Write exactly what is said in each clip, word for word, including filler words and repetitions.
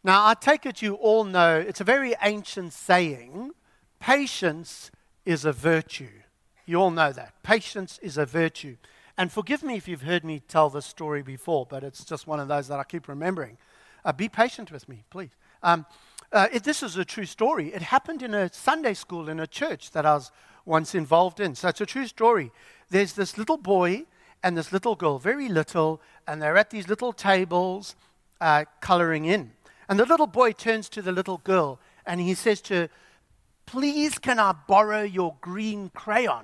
Now, I take it you all know, it's a very ancient saying, patience is a virtue. You all know that. Patience is a virtue. And forgive me if you've heard me tell this story before, but it's just one of those that I keep remembering. Uh, be patient with me, please. Um, uh, it, this is a true story. It happened in a Sunday school in a church that I was once involved in. So it's a true story. There's this little boy and this little girl, very little, and they're at these little tables uh, coloring in. And the little boy turns to the little girl and he says to her, "Please, can I borrow your green crayon?"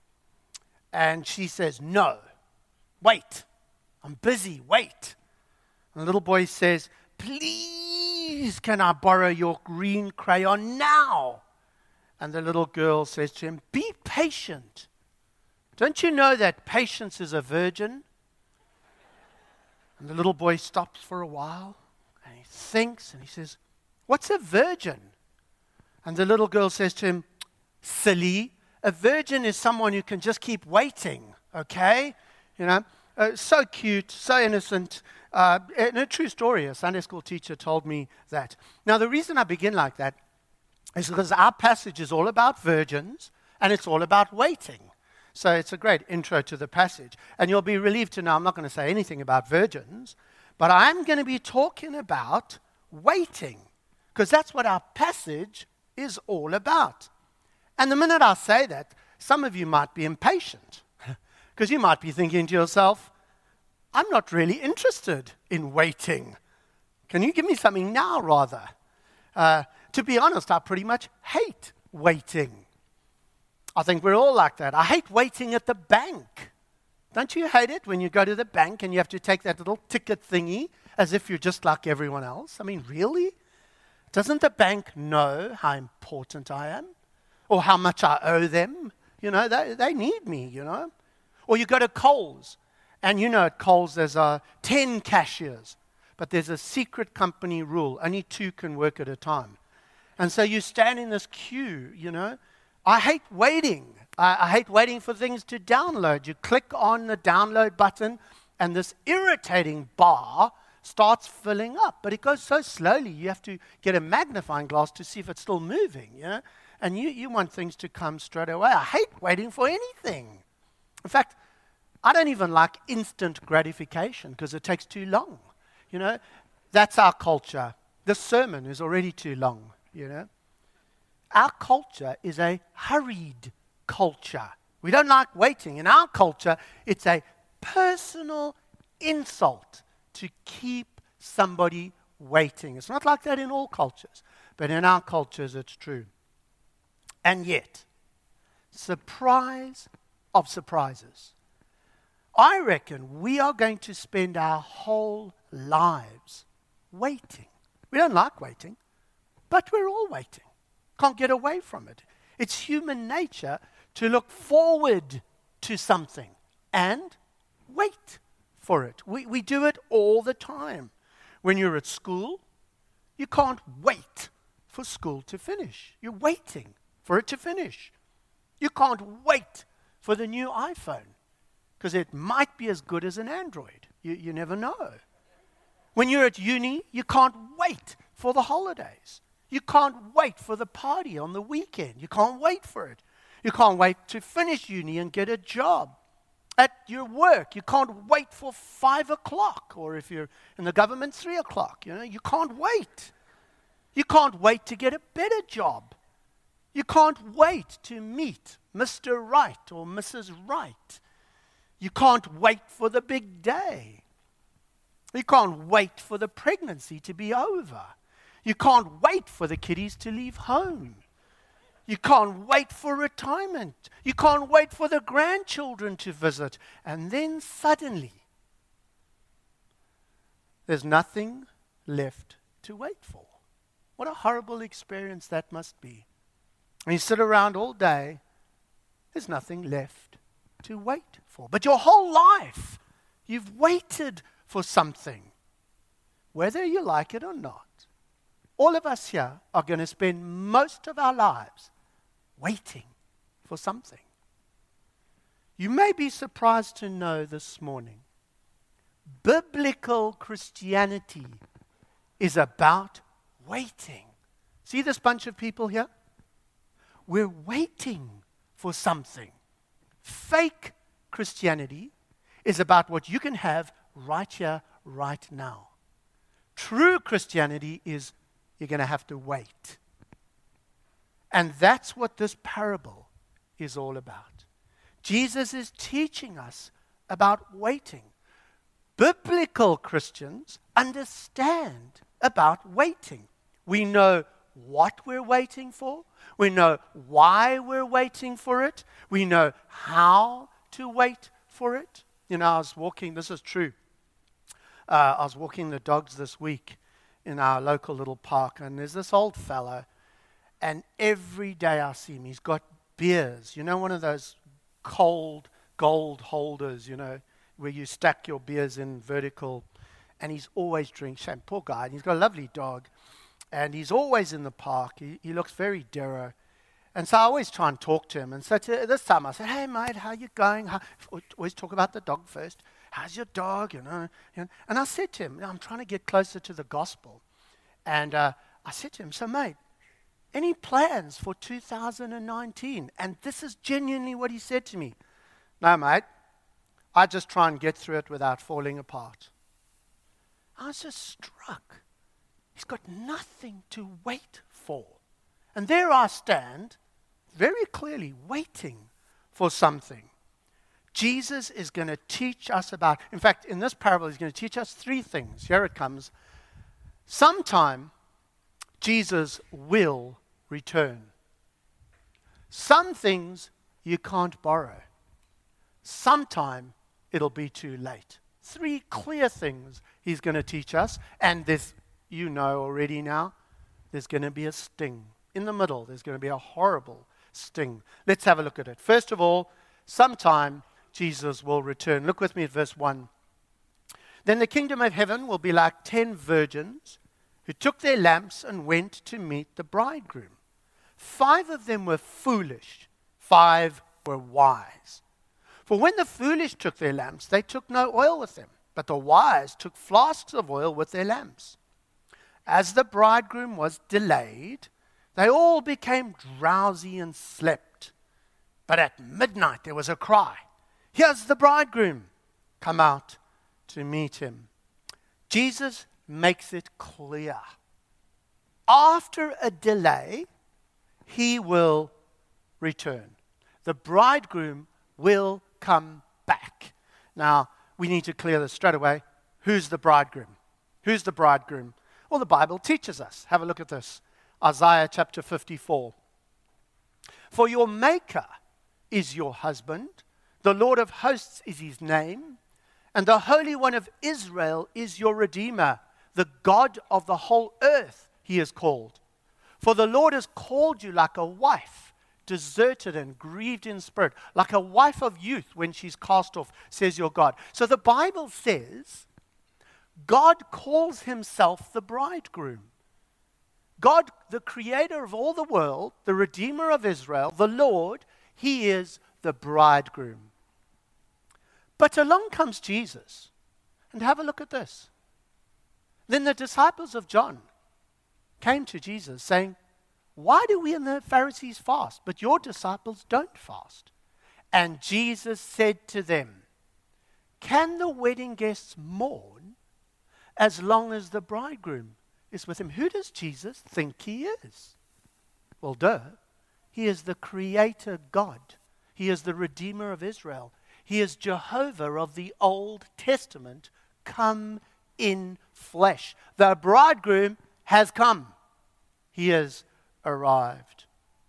And she says, "No, wait, I'm busy, wait." And the little boy says, "Please, can I borrow your green crayon now?" And the little girl says to him, "Be patient. Don't you know that patience is a virgin?" And the little boy stops for a while, and he thinks, and he says, "What's a virgin?" And the little girl says to him, "Silly, a virgin is someone who can just keep waiting, okay? You know, uh, so cute, so innocent." Uh, and a true story, a Sunday school teacher told me that. Now, the reason I begin like that is because our passage is all about virgins, and it's all about waiting. So it's a great intro to the passage. And you'll be relieved to know I'm not going to say anything about virgins, but I'm going to be talking about waiting, because that's what our passage is all about. And the minute I say that, some of you might be impatient, because you might be thinking to yourself, "I'm not really interested in waiting. Can you give me something now, rather?" Uh, to be honest, I pretty much hate waiting. I think we're all like that. I hate waiting at the bank. Don't you hate it when you go to the bank and you have to take that little ticket thingy as if you're just like everyone else? I mean, really? Doesn't the bank know how important I am? Or how much I owe them? You know, they, they need me, you know. Or you go to Coles, and you know at Coles there's uh, ten cashiers, but there's a secret company rule. Only two can work at a time. And so you stand in this queue, you know. I hate waiting. I, I hate waiting for things to download. You click on the download button, and this irritating bar starts filling up. But it goes so slowly, you have to get a magnifying glass to see if it's still moving, you know. And you, you want things to come straight away. I hate waiting for anything. In fact, I don't even like instant gratification because it takes too long. You know, that's our culture. The sermon is already too long, you know. Our culture is a hurried culture. We don't like waiting. In our culture, it's a personal insult to keep somebody waiting. It's not like that in all cultures, but in our cultures, it's true. And yet, surprise of surprises, I reckon we are going to spend our whole lives waiting. We don't like waiting, but we're all waiting. Can't get away from it. It's human nature to look forward to something and wait for it. We, we do it all the time. When you're at school, you can't wait for school to finish. You're waiting for it to finish. You can't wait for the new iPhone because it might be as good as an Android. You, you never know. When you're at uni, you can't wait for the holidays. You can't wait for the party on the weekend. You can't wait for it. You can't wait to finish uni and get a job. At your work, you can't wait for five o'clock, or if you're in the government, three o'clock. You know, you can't wait. You can't wait to get a better job. You can't wait to meet Mister Right or Missus Right. You can't wait for the big day. You can't wait for the pregnancy to be over. You can't wait for the kiddies to leave home. You can't wait for retirement. You can't wait for the grandchildren to visit. And then suddenly, there's nothing left to wait for. What a horrible experience that must be. And you sit around all day, there's nothing left to wait for. But your whole life, you've waited for something, whether you like it or not. All of us here are going to spend most of our lives waiting for something. You may be surprised to know this morning, biblical Christianity is about waiting. See this bunch of people here? We're waiting for something. Fake Christianity is about what you can have right here, right now. True Christianity is you're going to have to wait. And that's what this parable is all about. Jesus is teaching us about waiting. Biblical Christians understand about waiting. We know what we're waiting for. We know why we're waiting for it. We know how to wait for it. You know, I was walking, this is true. Uh, I was walking the dogs this week in our local little park, and there's this old fellow, and every day I see him, he's got beers. You know, one of those cold gold holders, you know, where you stack your beers in vertical, and he's always drinking. Shame, poor guy. And he's got a lovely dog, and he's always in the park. He, he looks very dero. And so I always try and talk to him. And so to, this time I said, "Hey, mate, how you going?" How, always talk about the dog first. "How's your dog?" You know, you know. And I said to him, I'm trying to get closer to the gospel. And uh, I said to him, "So, mate, any plans for two thousand nineteen? And this is genuinely what he said to me. "No, mate. I just try and get through it without falling apart." I was just struck. He's got nothing to wait for. And there I stand, very clearly waiting for something. Jesus is going to teach us about, in fact, in this parable, he's going to teach us three things. Here it comes. Sometime, Jesus will return. Some things you can't borrow. Sometime, it'll be too late. Three clear things he's going to teach us, and there's, you know already now, there's going to be a sting. In the middle, there's going to be a horrible sting. Let's have a look at it. First of all, sometime Jesus will return. Look with me at verse one. "Then the kingdom of heaven will be like ten virgins who took their lamps and went to meet the bridegroom. Five of them were foolish, five were wise. For when the foolish took their lamps, they took no oil with them, but the wise took flasks of oil with their lamps. As the bridegroom was delayed, they all became drowsy and slept. But at midnight there was a cry, 'Here's the bridegroom, come out to meet him.'" Jesus makes it clear. After a delay, he will return. The bridegroom will come back. Now, we need to clear this straight away. Who's the bridegroom? Who's the bridegroom? Well, the Bible teaches us. Have a look at this. Isaiah chapter fifty-four. "For your Maker is your husband, the Lord of hosts is his name, and the Holy One of Israel is your Redeemer, the God of the whole earth he is called. For the Lord has called you like a wife, deserted and grieved in spirit, like a wife of youth when she's cast off, says your God." So the Bible says God calls himself the bridegroom. God, the creator of all the world, the Redeemer of Israel, the Lord, he is the bridegroom. But along comes Jesus. And have a look at this. Then the disciples of John came to Jesus saying, "Why do we and the Pharisees fast, but your disciples don't fast?" And Jesus said to them, "Can the wedding guests mourn as long as the bridegroom is with him?" Who does Jesus think he is? Well, duh. He is the creator God. He is the Redeemer of Israel. He is Jehovah of the Old Testament, come in flesh. The bridegroom has come. He has arrived.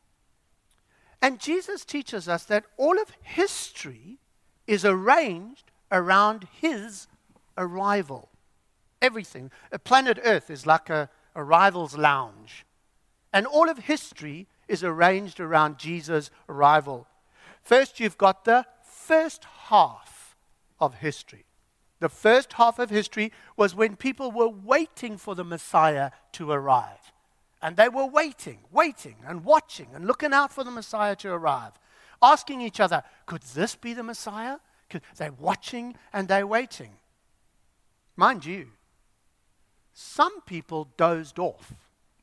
And Jesus teaches us that all of history is arranged around his arrival. Everything. A planet Earth is like a arrival's lounge. And all of history is arranged around Jesus' arrival. First, you've got the first half of history. The first half of history was when people were waiting for the Messiah to arrive. And they were waiting, waiting, and watching, and looking out for the Messiah to arrive. Asking each other, could this be the Messiah? Could, they're watching and they're waiting. Mind you, some people dozed off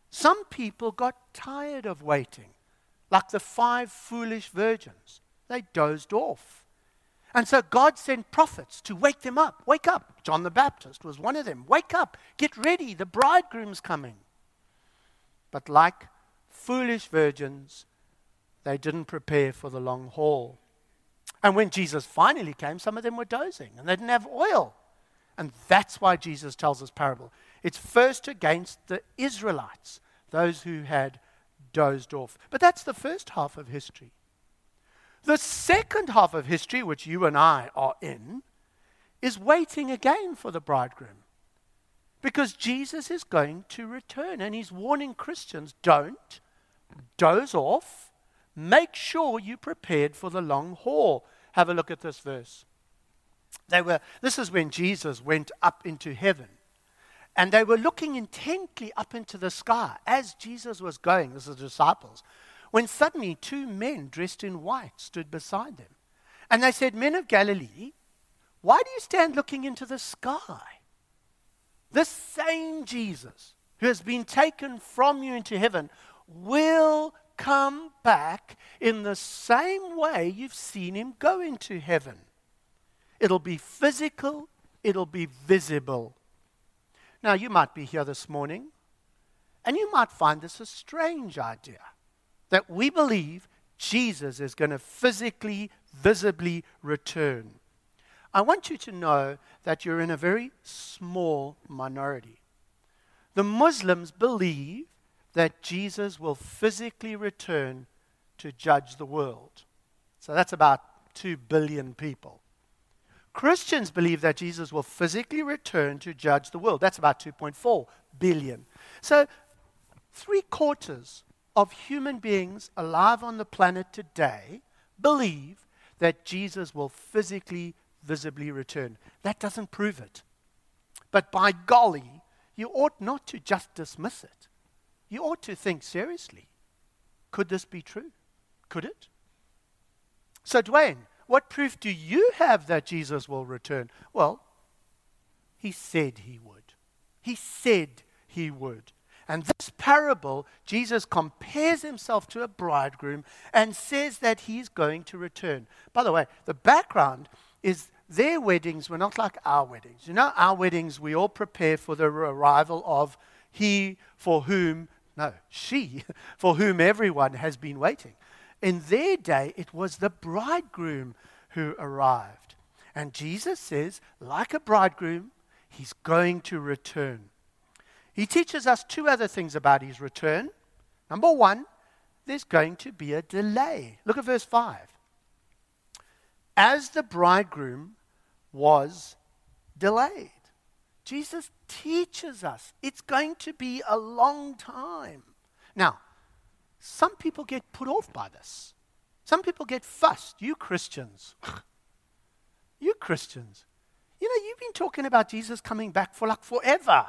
Some people got tired of waiting, like the five foolish virgins. They dozed off. And so God sent prophets to wake them up. Wake up. John the Baptist was one of them. Wake up. Get ready. The bridegroom's coming. But like foolish virgins, they didn't prepare for the long haul. And when Jesus finally came, some of them were dozing and they didn't have oil. And that's why Jesus tells this parable. It's first against the Israelites, those who had dozed off. But that's the first half of history. The second half of history, which you and I are in, is waiting again for the bridegroom. Because Jesus is going to return, and he's warning Christians, don't doze off. Make sure you're prepared for the long haul. Have a look at this verse. They were. This is when Jesus went up into heaven. And they were looking intently up into the sky as Jesus was going, this is the disciples, when suddenly two men dressed in white stood beside them. And they said, "Men of Galilee, why do you stand looking into the sky? This same Jesus who has been taken from you into heaven will come back in the same way you've seen him go into heaven." It'll be physical, it'll be visible. Now, you might be here this morning, and you might find this a strange idea, that we believe Jesus is going to physically, visibly return. I want you to know that you're in a very small minority. The Muslims believe that Jesus will physically return to judge the world. So that's about two billion people. Christians believe that Jesus will physically return to judge the world. That's about two point four billion. So three quarters of human beings alive on the planet today believe that Jesus will physically, visibly return. That doesn't prove it. But by golly, you ought not to just dismiss it. You ought to think seriously. Could this be true? Could it? So Dwayne, what proof do you have that Jesus will return? Well, he said he would. He said he would. And this parable, Jesus compares himself to a bridegroom and says that he's going to return. By the way, the background is their weddings were not like our weddings. You know, our weddings, we all prepare for the arrival of he for whom, no, she, for whom everyone has been waiting. In their day, it was the bridegroom who arrived. And Jesus says, like a bridegroom, he's going to return. He teaches us two other things about his return. Number one, there's going to be a delay. Look at verse five. As the bridegroom was delayed. Jesus teaches us it's going to be a long time. Now, some people get put off by this. Some people get fussed. You Christians. You Christians. You know, you've been talking about Jesus coming back for like forever.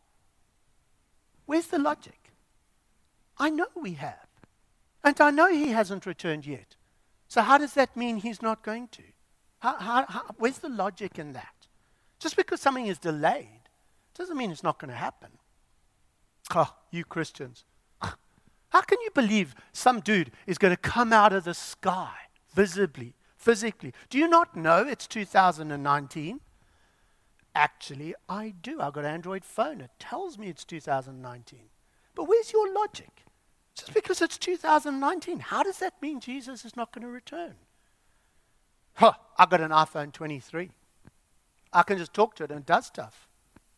Where's the logic? I know we have. And I know he hasn't returned yet. So how does that mean he's not going to? How, how, how, where's the logic in that? Just because something is delayed doesn't mean it's not going to happen. Oh, you Christians. How can you believe some dude is going to come out of the sky visibly, physically? Do you not know it's two thousand nineteen? Actually, I do. I've got an Android phone. It tells me it's two thousand nineteen. But where's your logic? Just because it's two thousand nineteen, how does that mean Jesus is not going to return? Huh, I've got an iPhone twenty-three. I can just talk to it and it does stuff.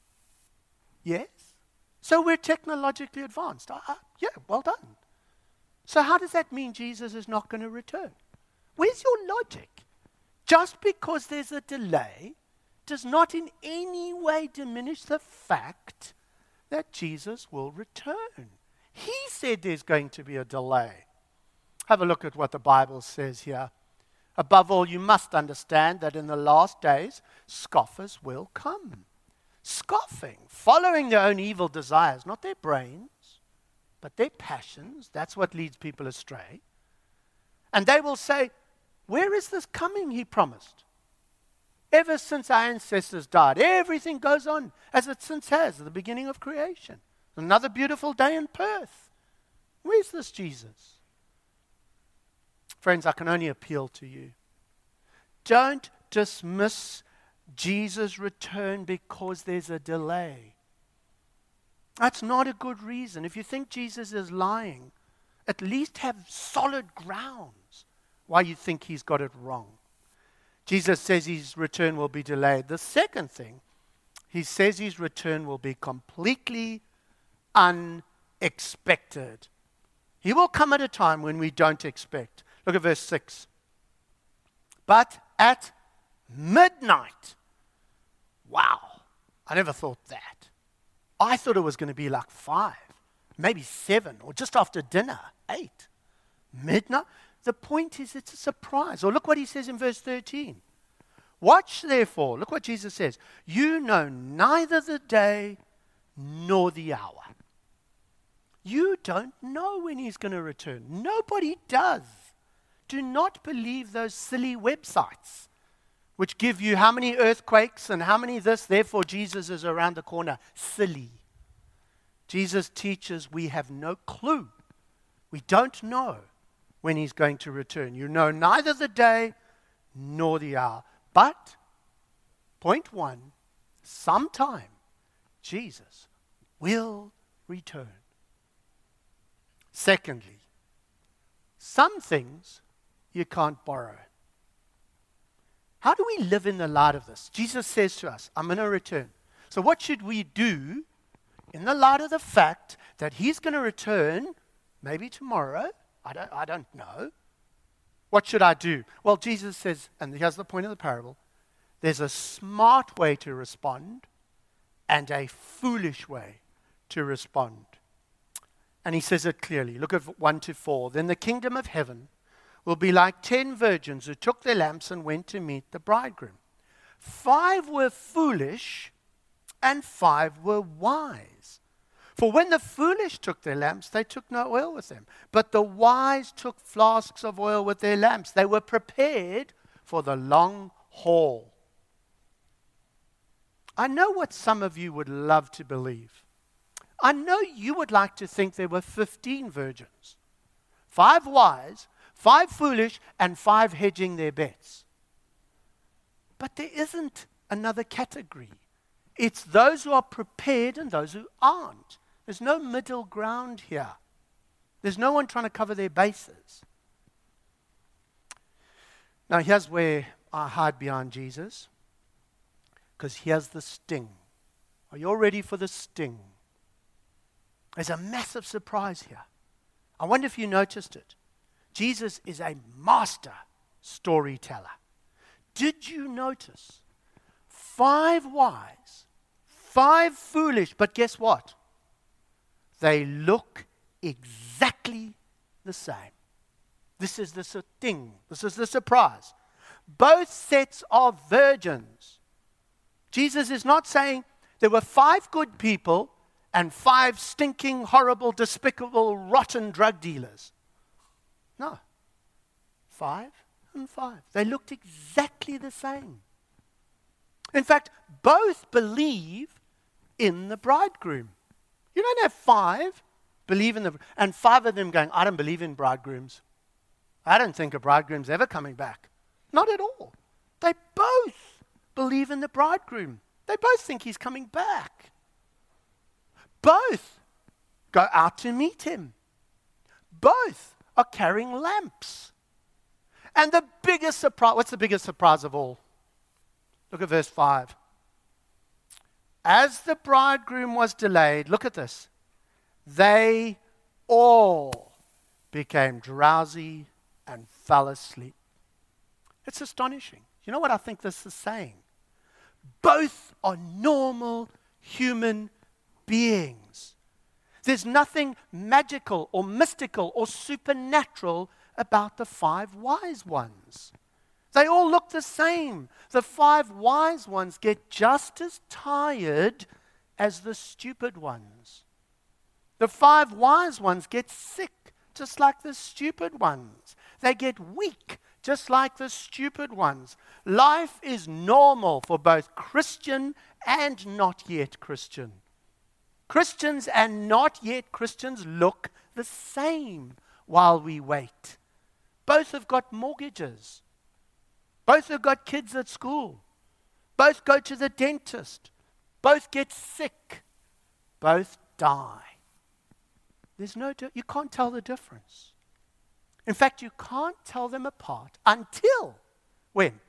Yes? So we're technologically advanced. Uh, uh, yeah, well done. So how does that mean Jesus is not going to return? Where's your logic? Just because there's a delay does not in any way diminish the fact that Jesus will return. He said there's going to be a delay. Have a look at what the Bible says here. Above all, you must understand that in the last days, scoffers will come. Scoffing, following their own evil desires, not their brains, but their passions. That's what leads people astray. And they will say, where is this coming he promised? Ever since our ancestors died, everything goes on as it since has at the beginning of creation. Another beautiful day in Perth. Where's this Jesus? Friends, I can only appeal to you. Don't dismiss Jesus' return because there's a delay. That's not a good reason. If you think Jesus is lying, at least have solid grounds why you think he's got it wrong. Jesus says his return will be delayed. The second thing, he says his return will be completely unexpected. He will come at a time when we don't expect. Look at verse six. But at midnight. Wow, I never thought that. I thought it was going to be like five, maybe seven, or just after dinner, eight. Midnight? The point is it's a surprise. Or look what he says in verse thirteen. Watch therefore, look what Jesus says. You know neither the day nor the hour. You don't know when he's going to return. Nobody does. Do not believe those silly websites which give you how many earthquakes and how many this, therefore Jesus is around the corner. Silly. Jesus teaches we have no clue. We don't know when he's going to return. You know neither the day nor the hour. But, point one, sometime Jesus will return. Secondly, some things you can't borrow. How do we live in the light of this? Jesus says to us, I'm going to return. So what should we do in the light of the fact that he's going to return maybe tomorrow? I don't, I don't know. What should I do? Well, Jesus says, and here's the point of the parable, there's a smart way to respond and a foolish way to respond. And he says it clearly. Look at one to four. Then the kingdom of heaven will be like ten virgins who took their lamps and went to meet the bridegroom. Five were foolish and five were wise. For when the foolish took their lamps, they took no oil with them. But the wise took flasks of oil with their lamps. They were prepared for the long haul. I know what some of you would love to believe. I know you would like to think there were fifteen virgins. Five wise, five foolish, and five hedging their bets. But there isn't another category. It's those who are prepared and those who aren't. There's no middle ground here. There's no one trying to cover their bases. Now here's where I hide behind Jesus, because here's the sting. Are you all ready for the sting? There's a massive surprise here. I wonder if you noticed it. Jesus is a master storyteller. Did you notice? Five wise, five foolish, but guess what? They look exactly the same. This is the thing. This is the surprise. Both sets are virgins. Jesus is not saying there were five good people and five stinking, horrible, despicable, rotten drug dealers. No. Five and five. They looked exactly the same. In fact, both believe in the bridegroom. You don't have five believe in the, and five of them going, I don't believe in bridegrooms. I don't think a bridegroom's ever coming back. Not at all. They both believe in the bridegroom. They both think he's coming back. Both go out to meet him. Both are carrying lamps. And the biggest surprise, what's the biggest surprise of all? Look at verse five. As the bridegroom was delayed, look at this. They all became drowsy and fell asleep. It's astonishing. You know what I think this is saying? Both are normal human beings. There's nothing magical or mystical or supernatural about the five wise ones. They all look the same. The five wise ones get just as tired as the stupid ones. The five wise ones get sick just like the stupid ones. They get weak just like the stupid ones. Life is normal for both Christian and not yet Christian. Christians and not yet Christians look the same while we wait. Both have got mortgages. Both have got kids at school. Both go to the dentist. Both get sick. Both die. There's no, di- you can't tell the difference. In fact, you can't tell them apart until, when?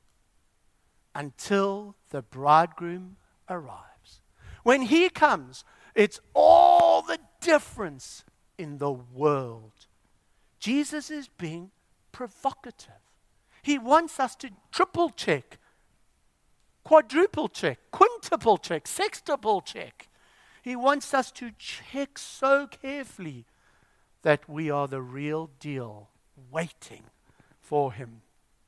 Until the bridegroom arrives. When he comes, it's all the difference in the world. Jesus is being provocative. He wants us to triple check, quadruple check, quintuple check, sextuple check. He wants us to check so carefully that we are the real deal, waiting for him.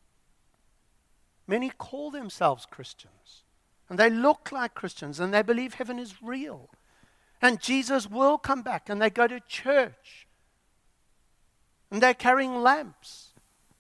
Many call themselves Christians, and they look like Christians, and they believe heaven is real, and Jesus will come back, and they go to church, and they're carrying lamps.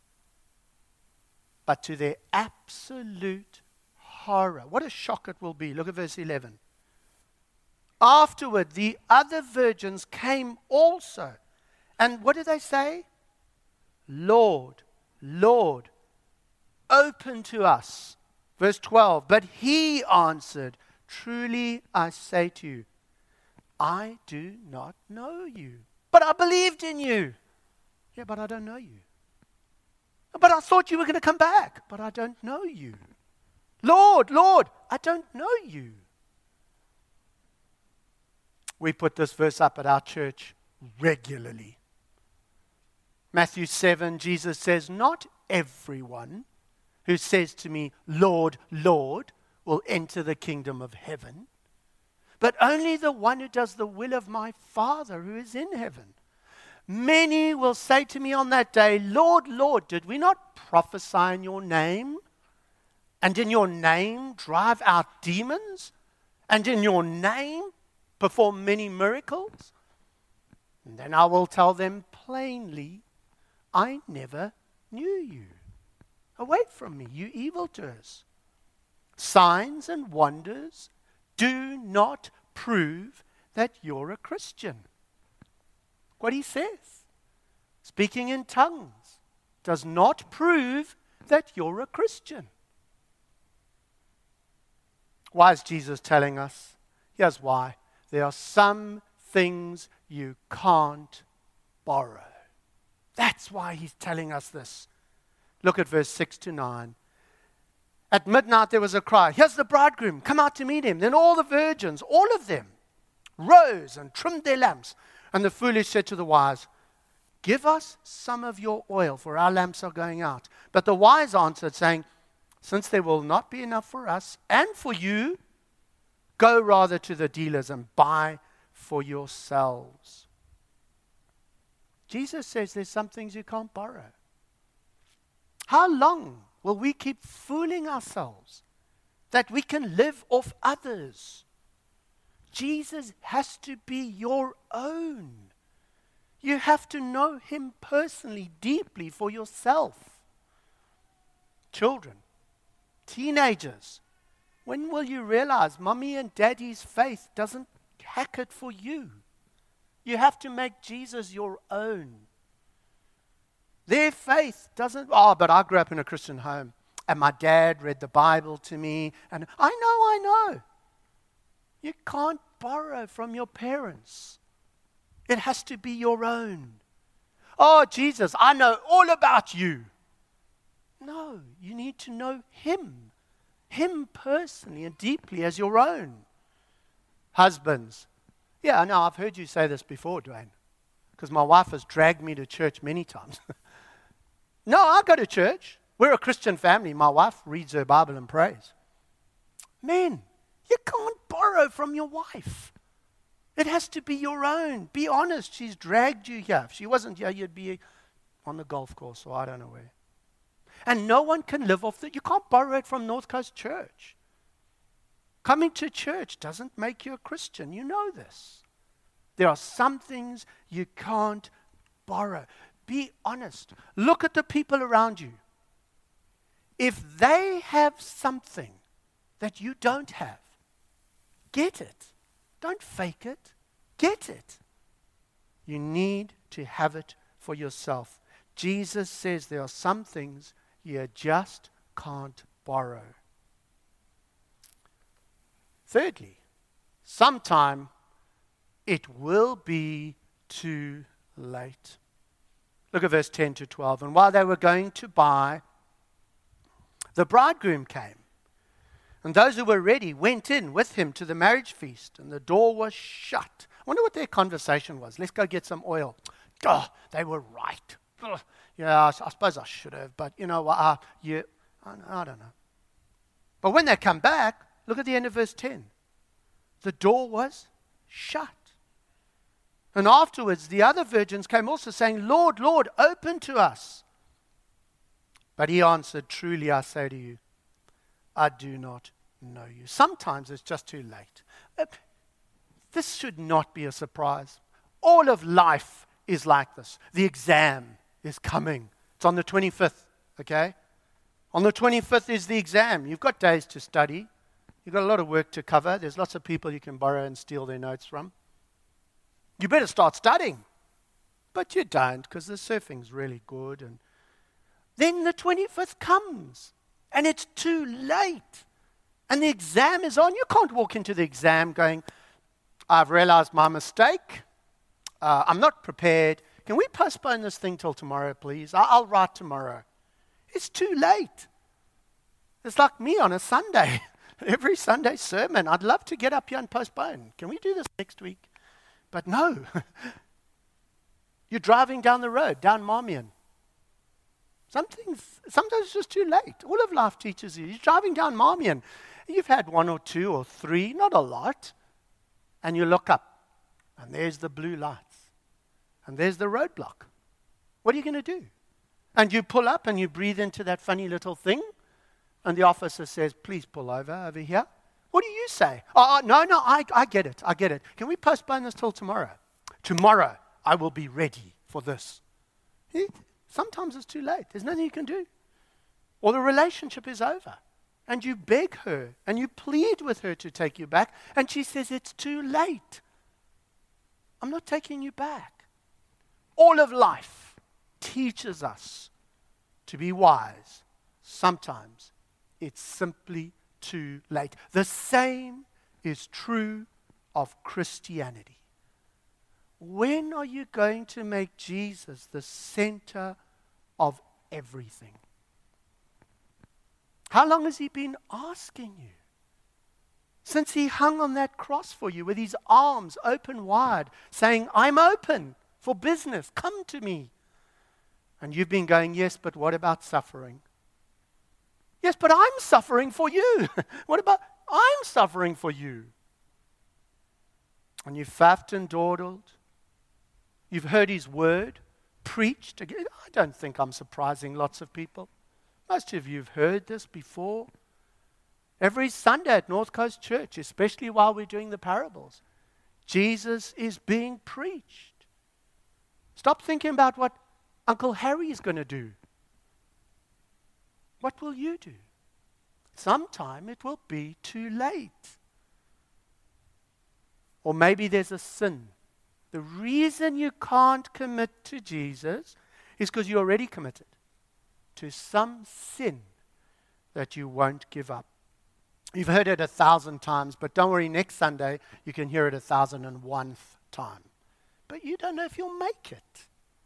But to their absolute horror, what a shock it will be. Look at verse eleven. Afterward, the other virgins came also. And what did they say? Lord, Lord, open to us. Verse twelve, but he answered, truly I say to you, I do not know you. But I believed in you. Yeah, but I don't know you. But I thought you were going to come back. But I don't know you. Lord, Lord, I don't know you. We put this verse up at our church regularly. Matthew seven, Jesus says, not everyone who says to me, Lord, Lord, will enter the kingdom of heaven, but only the one who does the will of my Father who is in heaven. Many will say to me on that day, Lord, Lord, did we not prophesy in your name? And in your name drive out demons? And in your name perform many miracles? And then I will tell them plainly, I never knew you. Away from me, you evildoers. Signs and wonders do not prove that you're a Christian. What he says, speaking in tongues, does not prove that you're a Christian. Why is Jesus telling us? Here's why. There are some things you can't borrow. That's why he's telling us this. Look at verse six to nine. At midnight there was a cry, here's the bridegroom, come out to meet him. Then all the virgins, all of them, rose and trimmed their lamps. And the foolish said to the wise, give us some of your oil, for our lamps are going out. But the wise answered, saying, since there will not be enough for us and for you, go rather to the dealers and buy for yourselves. Jesus says there's some things you can't borrow. How long will we keep fooling ourselves that we can live off others? Jesus has to be your own. You have to know him personally, deeply for yourself. Children, teenagers, when will you realize mommy and daddy's faith doesn't hack it for you? You have to make Jesus your own. Their faith doesn't, oh, but I grew up in a Christian home and my dad read the Bible to me and I know, I know. You can't borrow from your parents. It has to be your own. Oh, Jesus, I know all about you. No, you need to know him. Him personally and deeply as your own. Husbands. Yeah, I know, I've heard you say this before, Dwayne. Because my wife has dragged me to church many times. No, I go to church. We're a Christian family. My wife reads her Bible and prays. Men, you can't borrow from your wife. It has to be your own. Be honest. She's dragged you here. If she wasn't here, you'd be on the golf course or I don't know where. And no one can live off that. You can't borrow it from North Coast Church. Coming to church doesn't make you a Christian. You know this. There are some things you can't borrow. Be honest. Look at the people around you. If they have something that you don't have, get it. Don't fake it. Get it. You need to have it for yourself. Jesus says there are some things you just can't borrow. Thirdly, sometime it will be too late. Look at verse ten to twelve. And while they were going to buy, the bridegroom came. And those who were ready went in with him to the marriage feast, and the door was shut. I wonder what their conversation was. Let's go get some oil. Oh, they were right. Oh, yeah, I, I suppose I should have, but you know what? Uh, yeah, I, I don't know. But when they come back, look at the end of verse ten. The door was shut. And afterwards, the other virgins came also saying, Lord, Lord, open to us. But he answered, truly I say to you, I do not know you. Sometimes it's just too late. Uh, this should not be a surprise. All of life is like this. The exam is coming. It's on the twenty-fifth, okay? On the twenty-fifth is the exam. You've got days to study. You've got a lot of work to cover. There's lots of people you can borrow and steal their notes from. You better start studying. But you don't, because the surfing's really good. And then the twenty-fifth comes, and it's too late. And the exam is on. You can't walk into the exam going, I've realized my mistake. Uh, I'm not prepared. Can we postpone this thing till tomorrow, please? I'll, I'll write tomorrow. It's too late. It's like me on a Sunday. Every Sunday sermon. I'd love to get up here and postpone. Can we do this next week? But no. You're driving down the road, down Marmion. Something's, sometimes it's just too late. All of life teaches you. You're driving down Marmion. You've had one or two or three, not a lot. And you look up, and there's the blue lights. And there's the roadblock. What are you going to do? And you pull up and you breathe into that funny little thing. And the officer says, please pull over, over here. What do you say? Oh, no, no, I, I get it. I get it. Can we postpone this till tomorrow? Tomorrow, I will be ready for this. It, sometimes it's too late. There's nothing you can do. Or the relationship is over. And you beg her and you plead with her to take you back. And she says, it's too late. I'm not taking you back. All of life teaches us to be wise. Sometimes it's simply too late. The same is true of Christianity. When are you going to make Jesus the center of everything? How long has he been asking you? Since he hung on that cross for you with his arms open wide, saying, I'm open for business, come to me. And you've been going, yes, but what about suffering? Yes, but I'm suffering for you. What about, I'm suffering for you. And you've faffed and dawdled. You've heard his word preached. Again, I don't think I'm surprising lots of people. Most of you have heard this before. Every Sunday at North Coast Church, especially while we're doing the parables, Jesus is being preached. Stop thinking about what Uncle Harry is going to do. What will you do? Sometime it will be too late. Or maybe there's a sin. The reason you can't commit to Jesus is because you're already committed to some sin that you won't give up. You've heard it a thousand times, but don't worry, next Sunday you can hear it a thousand and one time. But you don't know if you'll make it.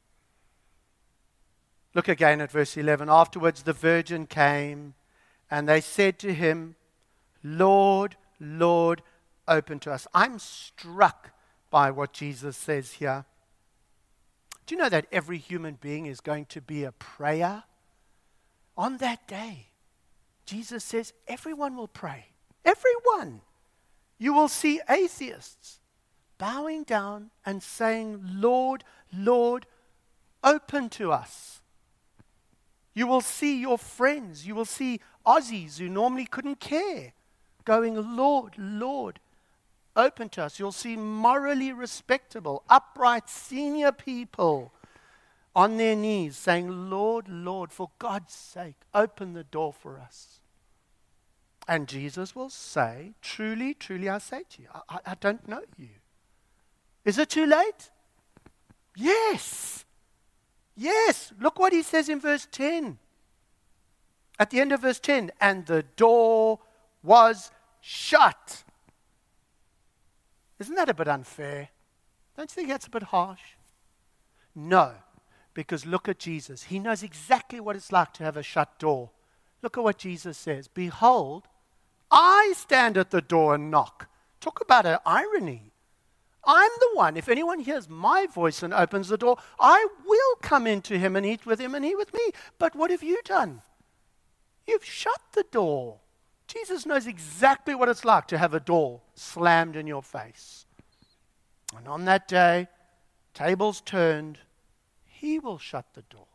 Look again at verse eleven. Afterwards the virgin came, and they said to him, Lord, Lord, open to us. I'm struck by what Jesus says here. Do you know that every human being is going to be a prayer? On that day, Jesus says everyone will pray. Everyone. You will see atheists bowing down and saying, Lord, Lord, open to us. You will see your friends, you will see Aussies who normally couldn't care, going, Lord, Lord, open to us. You'll see morally respectable, upright, senior people on their knees saying, Lord, Lord, for God's sake, open the door for us. And Jesus will say, truly, truly, I say to you, I, I, I don't know you. Is it too late? Yes. Yes. Look what he says in verse ten. At the end of verse ten, and the door was shut. Isn't that a bit unfair? Don't you think that's a bit harsh? No, because look at Jesus. He knows exactly what it's like to have a shut door. Look at what Jesus says. Behold, I stand at the door and knock. Talk about an irony. I'm the one. If anyone hears my voice and opens the door, I will come into him and eat with him and he with me. But what have you done? You've shut the door. Jesus knows exactly what it's like to have a door slammed in your face. And on that day, tables turned, he will shut the door.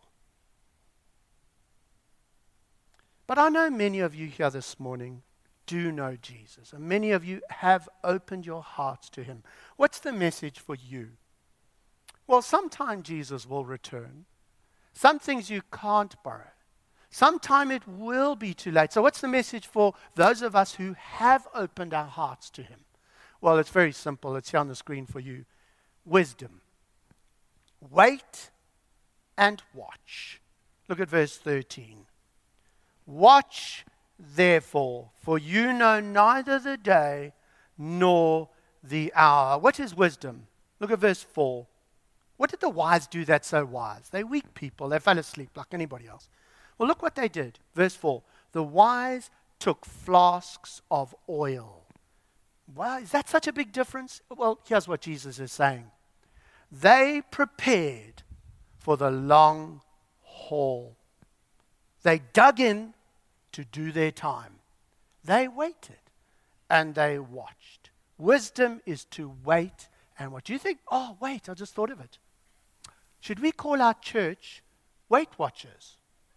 But I know many of you here this morning do know Jesus, and many of you have opened your hearts to him. What's the message for you? Well, sometime Jesus will return. Some things you can't borrow. Sometime it will be too late. So what's the message for those of us who have opened our hearts to him? Well, it's very simple. It's here on the screen for you. Wisdom. Wait and watch. Look at verse thirteen. Watch, therefore, for you know neither the day nor the hour. What is wisdom? Look at verse four. What did the wise do that's so wise? They're weak people. They fell asleep like anybody else. Well, look what they did. Verse four. The wise took flasks of oil. Wow, is that such a big difference? Well, here's what Jesus is saying. They prepared for the long haul. They dug in to do their time. They waited and they watched. Wisdom is to wait and watch. You think, oh, wait, I just thought of it. Should we call our church Weight Watchers?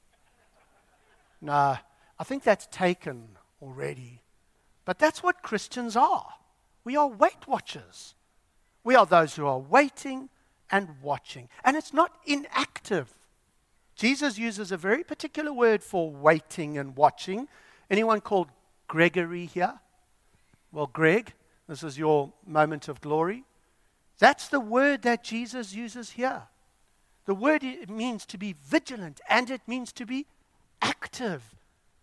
No, I think that's taken already. But that's what Christians are. We are weight watchers. We are those who are waiting and watching. And it's not inactive. Jesus uses a very particular word for waiting and watching. Anyone called Gregory here? Well, Greg, this is your moment of glory. That's the word that Jesus uses here. The word, it means to be vigilant and it means to be active.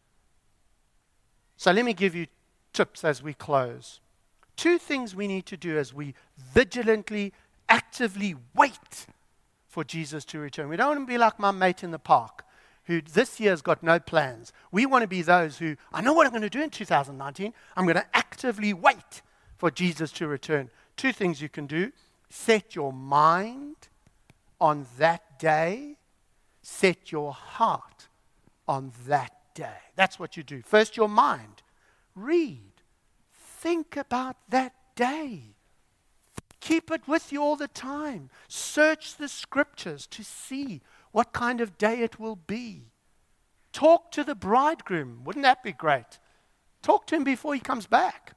So let me give you tips as we close. Two things we need to do as we vigilantly, actively wait for Jesus to return. We don't want to be like my mate in the park who this year's got no plans. We want to be those who, I know what I'm going to do in two thousand nineteen. I'm going to actively wait for Jesus to return. Two things you can do. Set your mind on that day. Set your heart on that day. That's what you do. First, your mind. Read. Think about that day. Keep it with you all the time. Search the scriptures to see what kind of day it will be. Talk to the bridegroom. Wouldn't that be great? Talk to him before he comes back.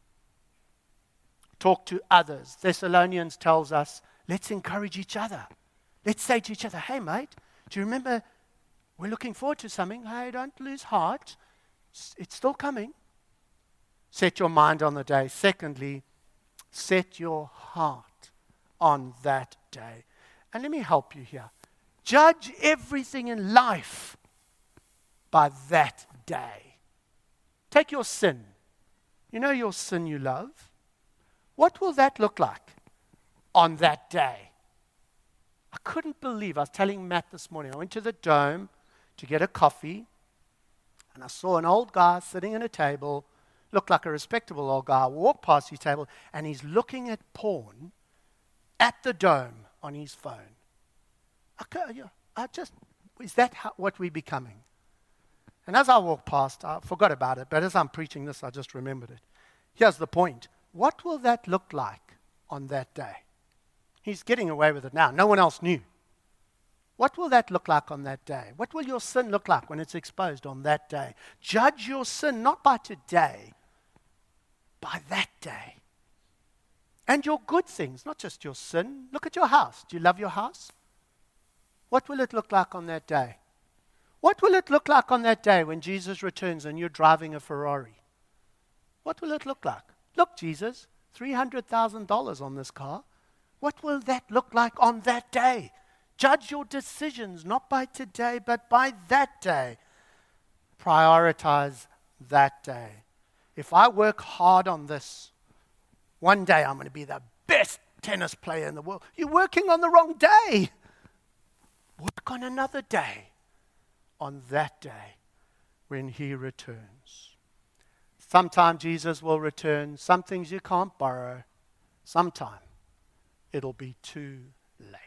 Talk to others. Thessalonians tells us, let's encourage each other. Let's say to each other, hey mate, do you remember we're looking forward to something? Hey, don't lose heart. It's, it's still coming. Set your mind on the day. Secondly, set your heart on that day. And let me help you here. Judge everything in life by that day. Take your sin. You know your sin you love? What will that look like on that day? I couldn't believe, I was telling Matt this morning, I went to the Dome to get a coffee, and I saw an old guy sitting at a table, looked like a respectable old guy, walked past his table, and he's looking at porn at the Dome on his phone. I, I just, is that how, what we're becoming? And as I walked past, I forgot about it, but as I'm preaching this, I just remembered it. Here's the point. What will that look like on that day? He's getting away with it now. No one else knew. What will that look like on that day? What will your sin look like when it's exposed on that day? Judge your sin not by today, by that day. And your good things, not just your sin. Look at your house. Do you love your house? What will it look like on that day? What will it look like on that day when Jesus returns and you're driving a Ferrari? What will it look like? Look, Jesus, three hundred thousand dollars on this car. What will that look like on that day? Judge your decisions, not by today, but by that day. Prioritize that day. If I work hard on this, one day I'm going to be the best tennis player in the world. You're working on the wrong day. Work on another day, on that day when he returns. Sometime Jesus will return. Some things you can't borrow. Sometime it'll be too late.